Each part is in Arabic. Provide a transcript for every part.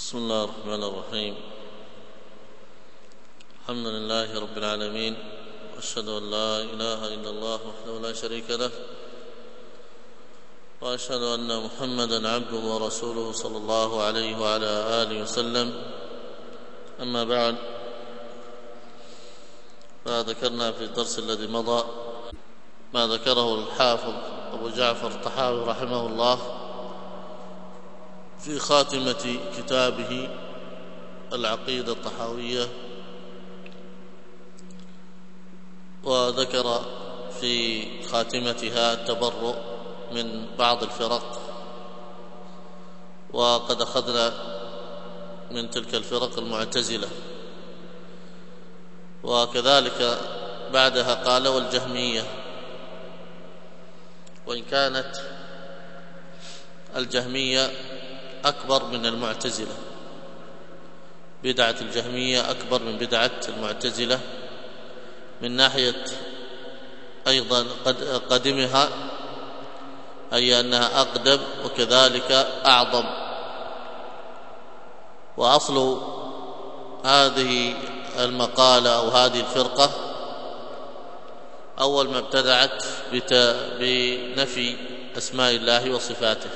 بسم الله الرحمن الرحيم. الحمد لله رب العالمين، وأشهد أن لا إله إلا الله وحده لا شريك له، وأشهد أن محمدا عبده ورسوله صلى الله عليه وعلى آله وسلم. أما بعد، فذكرنا في الدرس الذي مضى ما ذكره الحافظ أبو جعفر الطحاوي رحمه الله في خاتمة كتابه العقيدة الطحاوية، وذكر في خاتمتها التبرؤ من بعض الفرق، وقد أخذنا من تلك الفرق المعتزلة، وكذلك بعدها قال والجهمية، وإن كانت الجهمية أكبر من المعتزلة، بدعة الجهمية أكبر من بدعة المعتزلة من ناحية أيضا قدمها، أي أنها أقدم، وكذلك أعظم. وأصل هذه المقالة أو هذه الفرقة أول ما ابتدعت بنفي أسماء الله وصفاته،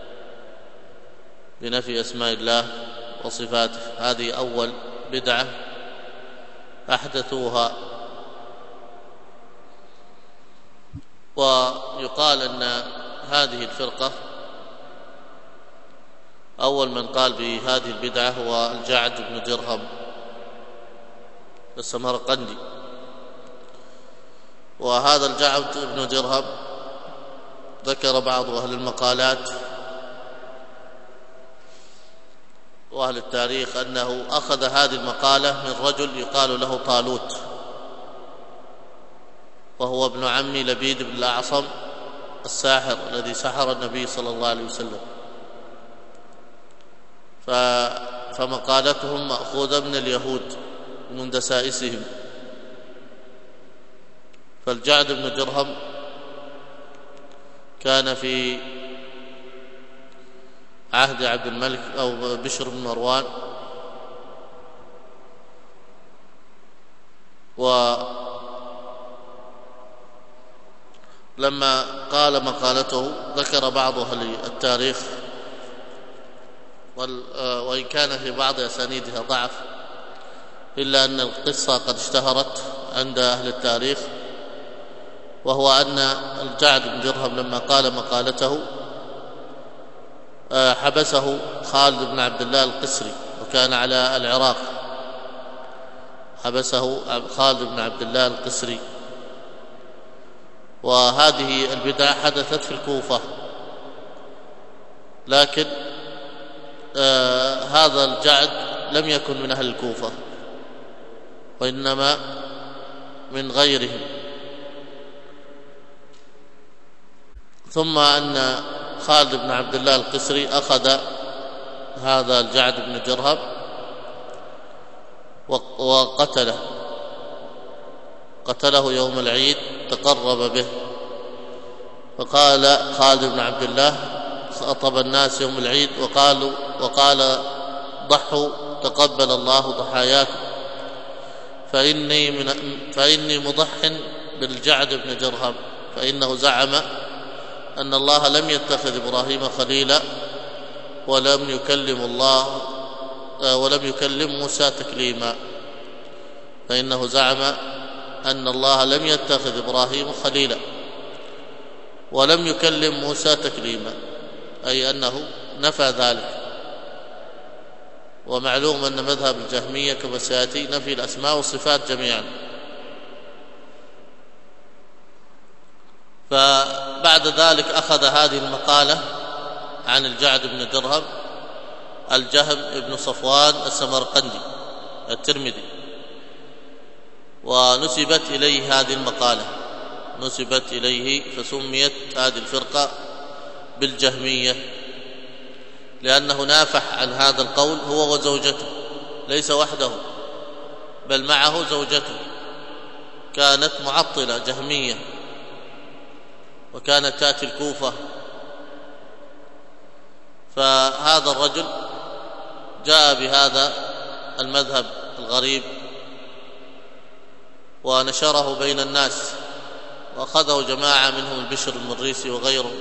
بنفي أسماء الله وصفاته. هذه أول بدعة أحدثوها. ويقال أن هذه الفرقة أول من قال بهذه البدعة هو الجعد بن درهم السمرقندي. وهذا الجعد بن درهم ذكر بعض أهل المقالات وأهل التاريخ أنه أخذ هذه المقالة من رجل يقال له طالوت، وهو ابن عم لبيد بن الأعصم الساحر الذي سحر النبي صلى الله عليه وسلم. فمقالتهم مأخوذة من اليهود من دسائسهم. فالجعد بن درهم كان في عهد عبد الملك أو بشر بن مروان، ولما قال مقالته ذكر بعض أهل التاريخ، وإن كان في بعض أسانيدها ضعف، إلا أن القصة قد اشتهرت عند أهل التاريخ، وهو أن الجعد بن درهم لما قال مقالته حبسه خالد بن عبد الله القسري، وكان على العراق، حبسه خالد بن عبد الله القسري. وهذه البدعة حدثت في الكوفة، لكن هذا الجعد لم يكن من أهل الكوفة، وإنما من غيرهم. ثم أن خالد بن عبد الله القسري أخذ هذا الجعد بن درهم وقتله يوم العيد، تقرب به. فقال خالد بن عبد الله خطب الناس يوم العيد وقال ضحوا تقبل الله ضحاياكم، فإني مضح بالجعد بن درهم، فإنه زعم أن الله لم يتخذ إبراهيم خليلا، ولم يكلم موسى تكليما. فإنه زعم أن الله لم يتخذ إبراهيم خليلا ولم يكلم موسى تكليما، أي أنه نفى ذلك. ومعلوم أن مذهب الجهمية كما سيأتي نفي الأسماء والصفات جميعا. فبعد ذلك أخذ هذه المقالة عن الجعد بن درهم الجهم بن صفوان السمرقندي الترمذي، ونسبت إليه هذه المقالة، نسبت إليه، فسميت هذه الفرقة بالجهمية، لأنه نافح عن هذا القول هو وزوجته، ليس وحده بل معه زوجته، كانت معطلة جهمية، وكانت تأتي الكوفة. فهذا الرجل جاء بهذا المذهب الغريب ونشره بين الناس، وأخذه جماعة منهم البشر المريسي وغيره.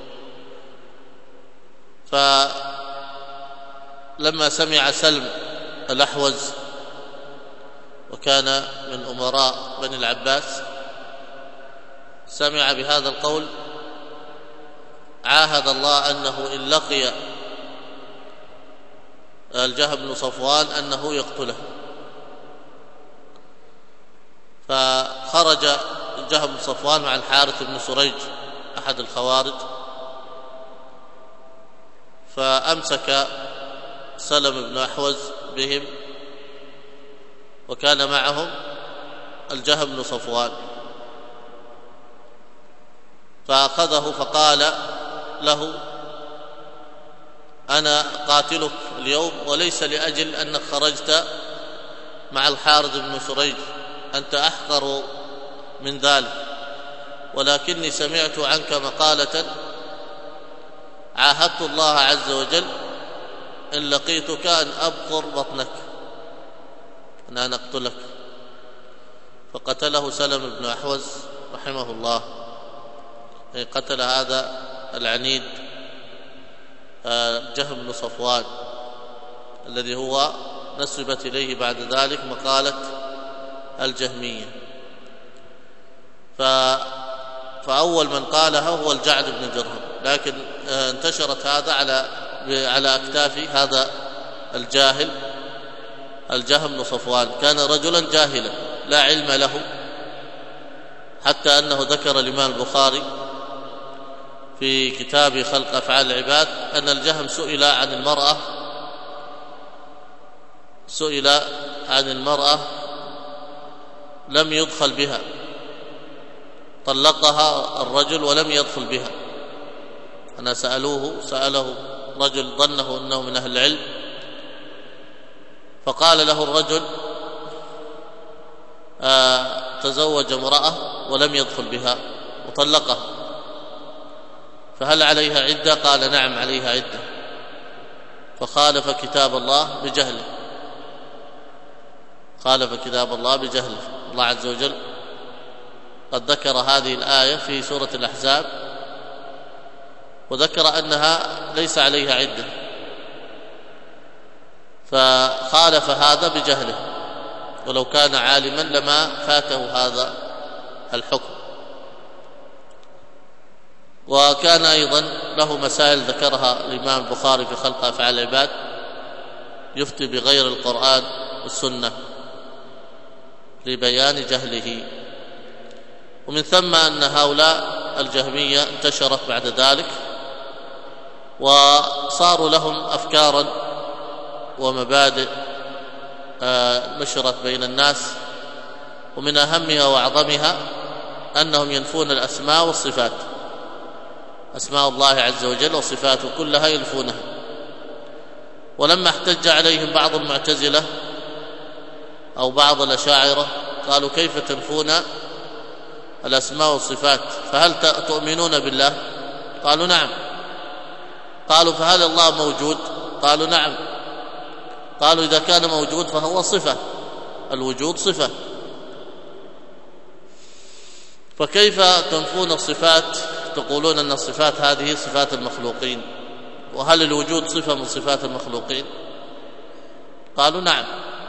فلما سمع سلم الأحوز وكان من أمراء بني العباس سمع بهذا القول عاهد الله أنه إن لقي الجهم بن صفوان أنه يقتله. فخرج الجهم بن صفوان مع الحارث بن سريج أحد الخوارج، فأمسك سلم بن أحوز بهم، وكان معهم الجهم بن صفوان، فأخذه فقال له: أنا قاتلك اليوم وليس لأجل أنك خرجت مع الحارث بن سريج، أنت أحقر من ذلك، ولكني سمعت عنك مقالة عاهدت الله عز وجل إن لقيتك أن أبقر بطنك، أن أقتلك. فقتله سلم بن أحوز رحمه الله، قتل هذا العنيد جهم بن صفوان الذي هو نسبت إليه بعد ذلك مقالة الجهمية. فأول من قالها هو الجعد بن درهم، لكن انتشرت هذا على أكتاف هذا الجاهل الجهم بن صفوان. كان رجلا جاهلا لا علم له، حتى أنه ذكر الإمام البخاري في كتاب خلق أفعال العباد أن الجهم سئل عن المرأة لم يدخل بها، طلقها الرجل ولم يدخل بها. أنا سأله رجل ظنه أنه من أهل العلم، فقال له الرجل: تزوج امرأة ولم يدخل بها وطلقها، فهل عليها عدة؟ قال: نعم عليها عدة. فخالف كتاب الله بجهله، الله عز وجل قد ذكر هذه الآية في سورة الأحزاب، وذكر أنها ليس عليها عدة، فخالف هذا بجهله، ولو كان عالما لما فاته هذا الحكم. وكان أيضا له مسائل ذكرها الإمام البخاري في خلق أفعال العباد، يفتي بغير القرآن والسنة لبيان جهله. ومن ثم أن هؤلاء الجهمية انتشرت بعد ذلك، وصاروا لهم أفكارا ومبادئ نشرت بين الناس، ومن أهمها وأعظمها أنهم ينفون الأسماء والصفات، أسماء الله عز وجل وصفاته كلها ينفونها. ولما احتج عليهم بعض المعتزلة أو بعض الأشاعرة قالوا: كيف تنفون الأسماء والصفات؟ فهل تؤمنون بالله؟ قالوا: نعم. قالوا: فهل الله موجود؟ قالوا: نعم. قالوا: إذا كان موجود فهو صفة، الوجود صفة، فكيف تنفون الصفات؟ تقولون أن الصفات هذه صفات المخلوقين، وهل الوجود صفة من صفات المخلوقين؟ قالوا: نعم.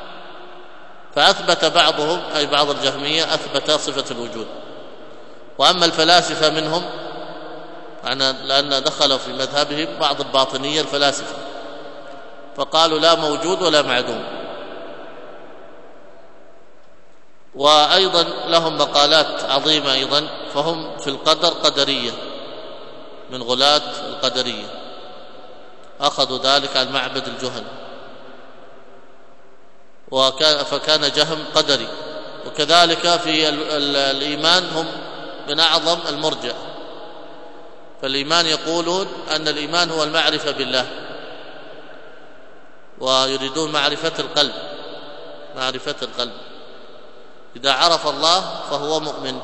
فأثبت بعضهم، أي بعض الجهمية، أثبت صفة الوجود. وأما الفلاسفة منهم، لأن دخل في مذهبهم بعض الباطنية الفلاسفة، فقالوا: لا موجود ولا معدوم. وأيضا لهم مقالات عظيمة أيضا، فهم في القدر قدرية، من غلاة القدرية، أخذوا ذلك عن معبد الجهني، فكان جهم قدري. وكذلك في الإيمان هم من أعظم المرجئة، فالإيمان يقولون أن الإيمان هو المعرفة بالله، ويريدون معرفة القلب. إذا عرف الله فهو مؤمن،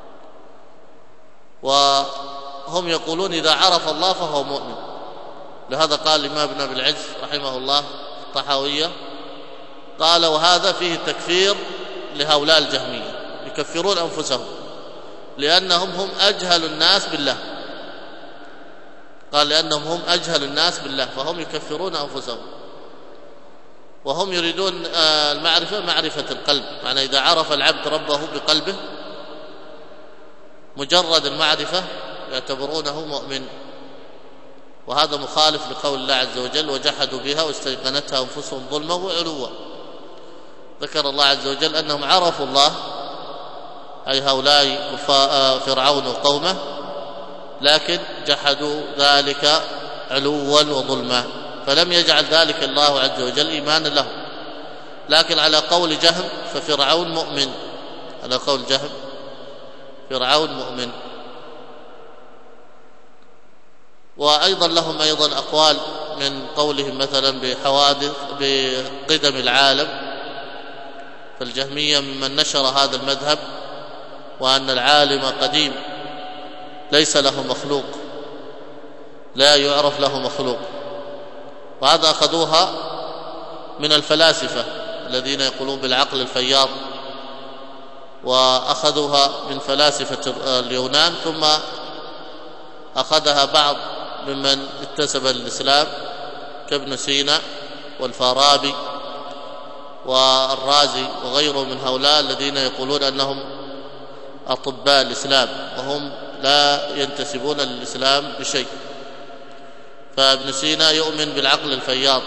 وهم يقولون إذا عرف الله فهو مؤمن، لهذا قال الإمام ابن أبي العز رحمه الله الطحاوية، قال وهذا فيه تكفير لهؤلاء الجهمية، يكفرون أنفسهم لأنهم هم أجهل الناس بالله. قال لأنهم هم أجهل الناس بالله، فهم يكفرون أنفسهم، وهم يريدون المعرفة معرفة القلب. معنى إذا عرف العبد ربه بقلبه مجرد المعرفة يعتبرونه مؤمن، وهذا مخالف لقول الله عز وجل وجحدوا بها واستيقنتها أنفسهم ظلما وعلوا. ذكر الله عز وجل أنهم عرفوا الله، أي هؤلاء فرعون وقومه، لكن جحدوا ذلك علوا وظلما، فلم يجعل ذلك الله عز وجل إيمانا لهم. لكن على قول جهم ففرعون مؤمن، على قول جهم فرعون مؤمن. وأيضا لهم أيضا أقوال من قولهم مثلا بحوادث بقدم العالم، فالجهمية ممن نشر هذا المذهب، وأن العالم قديم ليس له مخلوق، لا يعرف له مخلوق. وهذا أخذوها من الفلاسفة الذين يقولون بالعقل الفياض، وأخذوها من فلاسفة اليونان، ثم أخذها بعض ممن انتسب للإسلام كابن سينا والفارابي والرازي وغيرهم من هؤلاء الذين يقولون أنهم أطباء الإسلام وهم لا ينتسبون للإسلام بشيء. فابن سينا يؤمن بالعقل الفياض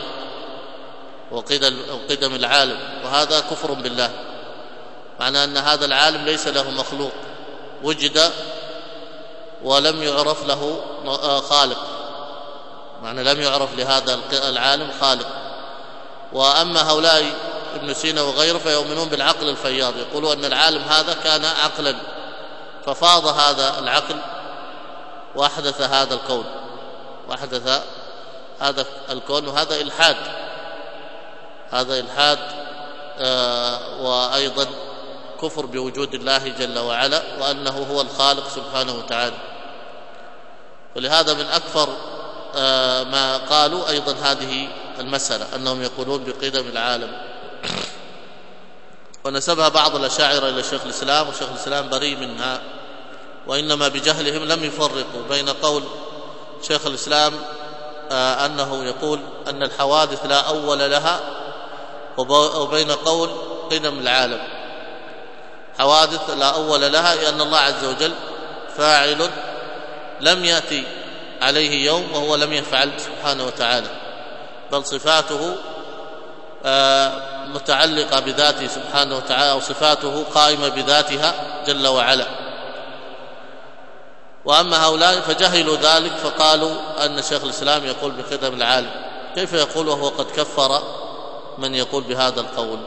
وقدم العالم، وهذا كفر بالله، معنى أن هذا العالم ليس له مخلوق، وجد ولم يعرف له خالق، معنى لم يعرف لهذا العالم خالق. وأما هؤلاء ابن سينا وغيره فيؤمنون بالعقل الفياض، يقولون أن العالم هذا كان عقلا ففاض هذا العقل وأحدث هذا الكون، وأحدث هذا الكون، وهذا إلحاد، هذا إلحاد وأيضا كفر بوجود الله جل وعلا وأنه هو الخالق سبحانه وتعالى. ولهذا من أكثر ما قالوا أيضا هذه المسألة، أنهم يقولون بقدم العالم. ونسبها بعض الأشاعرة إلى شيخ الإسلام، وشيخ الإسلام بريء منها، وإنما بجهلهم لم يفرقوا بين قول شيخ الإسلام أنه يقول أن الحوادث لا أول لها، وبين قول قدم العالم. حوادث لا أول لها لأن الله عز وجل فاعل لم يأتي عليه يوم وهو لم يفعل سبحانه وتعالى، بل صفاته متعلقة بذاته سبحانه وتعالى، وصفاته قائمة بذاتها جل وعلا. وأما هؤلاء فجهلوا ذلك فقالوا أن شيخ الإسلام يقول بقدم العالم. كيف يقول وهو قد كفر من يقول بهذا القول؟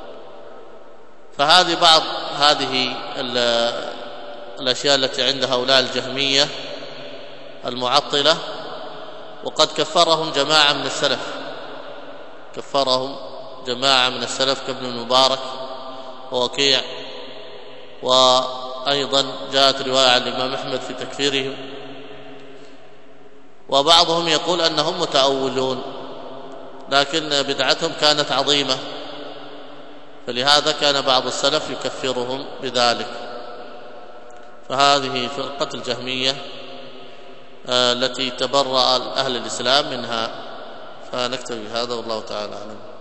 فهذه بعض هذه الأشياء التي عند هؤلاء الجهمية المعطلة، وقد كفرهم جماعة من السلف، كفرهم جماعة من السلف كابن المبارك ووكيع، وأيضا جاءت رواية عن الإمام أحمد في تكفيرهم. وبعضهم يقول أنهم متأولون، لكن بدعتهم كانت عظيمة، فلهذا كان بعض السلف يكفرهم بذلك. فهذه فرقة الجهمية التي تبرأ أهل الإسلام منها. فنكتفي بهذا والله تعالى أعلم.